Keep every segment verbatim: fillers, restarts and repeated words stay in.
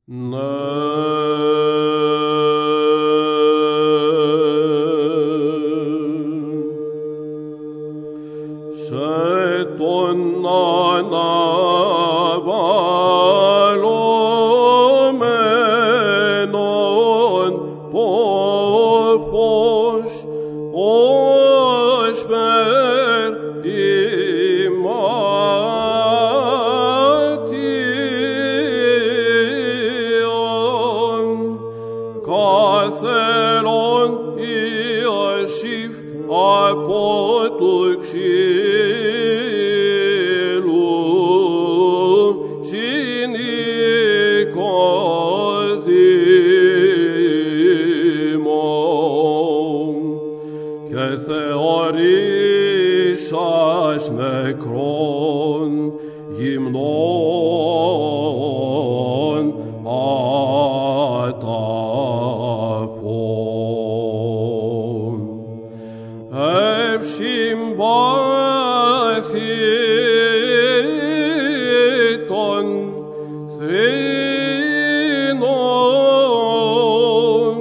Σε τον αναβαλλόμενον το φως ως περ ημάτιον καθέλον Ιωσήφ από του ξύλου συνικοδήμων και θεωρήσας νεκρών γυμνών αταφών. Ευσυμπάθητον θρήνων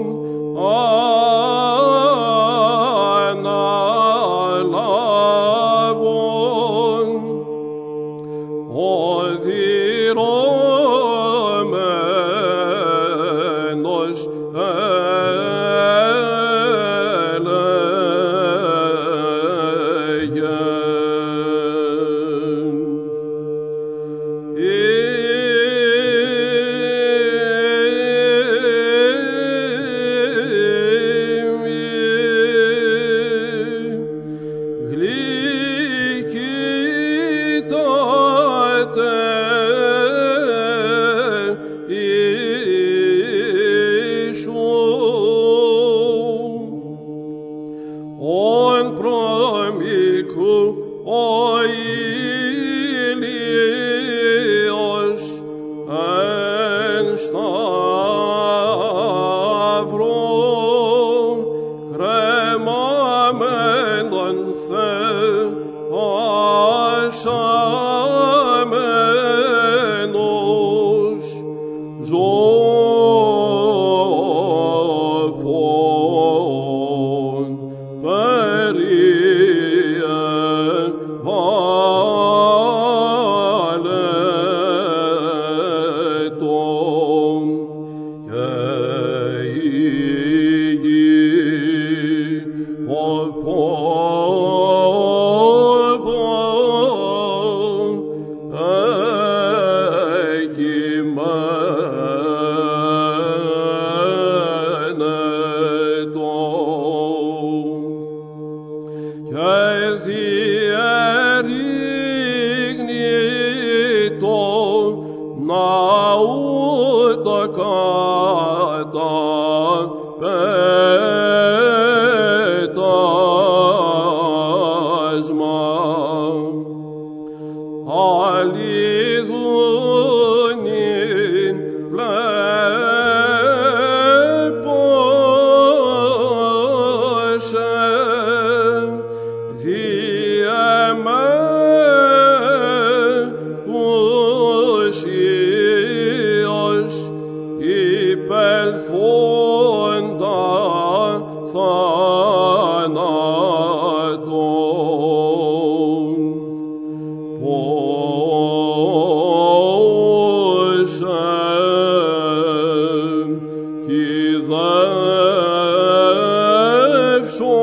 αναλάβων οδυρώμενος ον προμικρού ο ήλιος εν σταυρό κρεμάμενον θεάσαμενος ζώπων περίε βάλετον και η γη ποποπον εκειμένετον και διερρήγνει το ναού τα καταπέτασμα αληθούνην βλέπωσε διεμέτουσιος υπελθόντα θάνατον πόσε κυδεύσω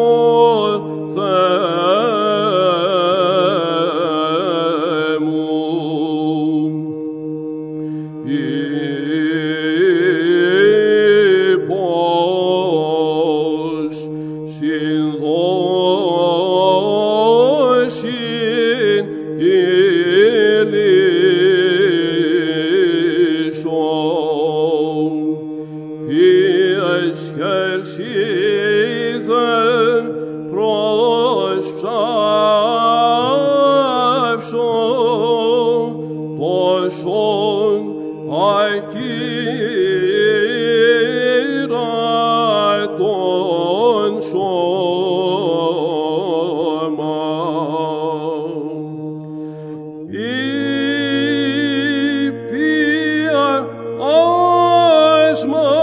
Θεέ μου ύπος συνδόσιν ηλίσσον ποιες χερσίδεν προσψάψον τόσον ακύρατον σώμα. Η ποια πέρασμα